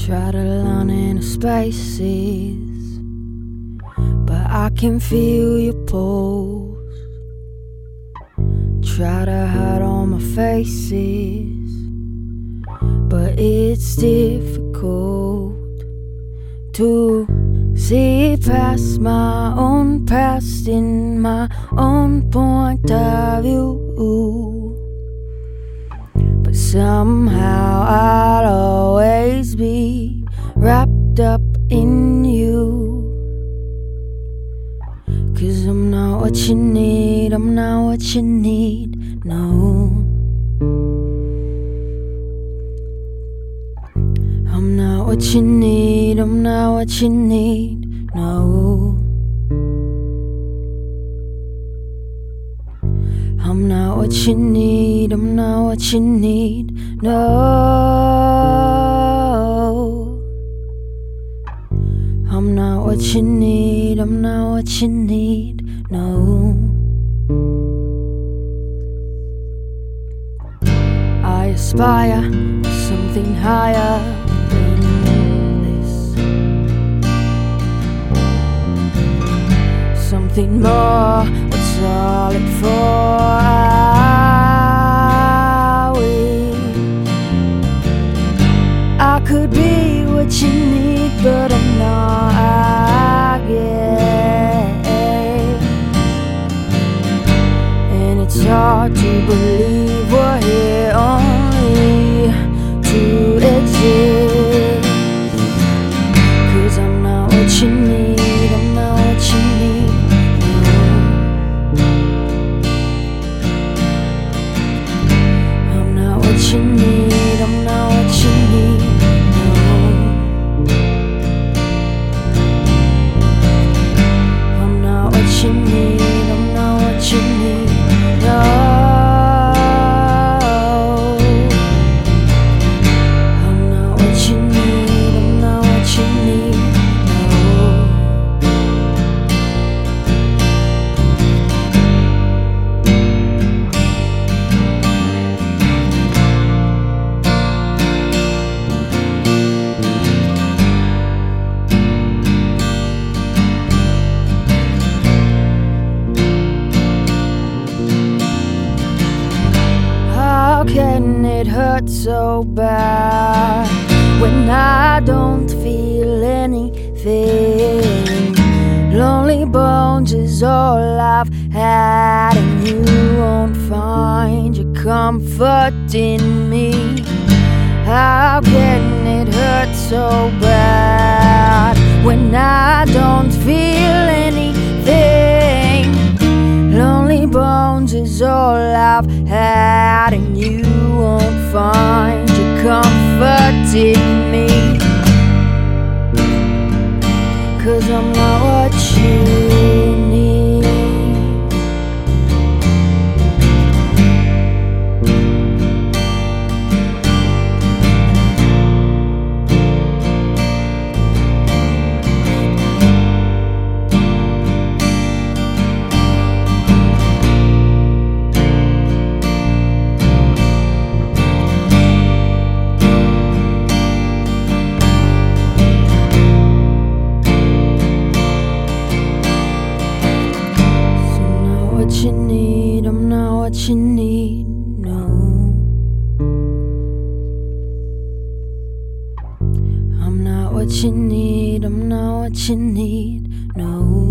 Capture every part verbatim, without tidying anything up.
Try to learn in spaces, but I can feel your pulse. Try to hide all my faces, but it's difficult to see past my own past in my own point of view. But somehow I'll always be wrapped up in you. 'Cause I'm not what you need, I'm not what you need, no. I'm not what you need, I'm not what you need, no. I'm not what you need, I'm not what you need, no. I'm not what you need, I'm not what you need, no. I aspire to something higher than this, something more. What's all it for? Are we? I could be what you need, but I'm not, I guess. And it's hard to believe we're here only to exist. 'Cause I'm not what you need, I'm not what you need, no. I'm not what you need, I'm not what you need, no. I'm not what you need, I'm not what you need, no. I'm not what you need, I'm not what you need, no. How can it hurt so bad when I don't feel anything? Lonely bones is all I've had, and you won't find your comfort in me. How can it hurt so bad when I don't feel anything? Lonely bones is all I've had, and you won't find your comfort in me. 'Cause I'm not what you need. What you need, I'm not what you need, no. I'm not what you need, I'm not what you need, no.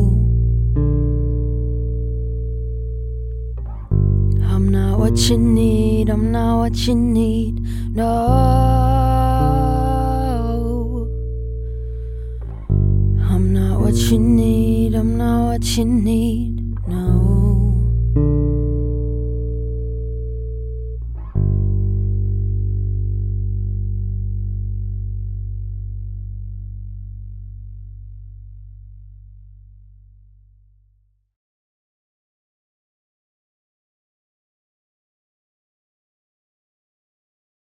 I'm not what you need, I'm not what you need, no. I'm not what you need, I'm not what you need, no.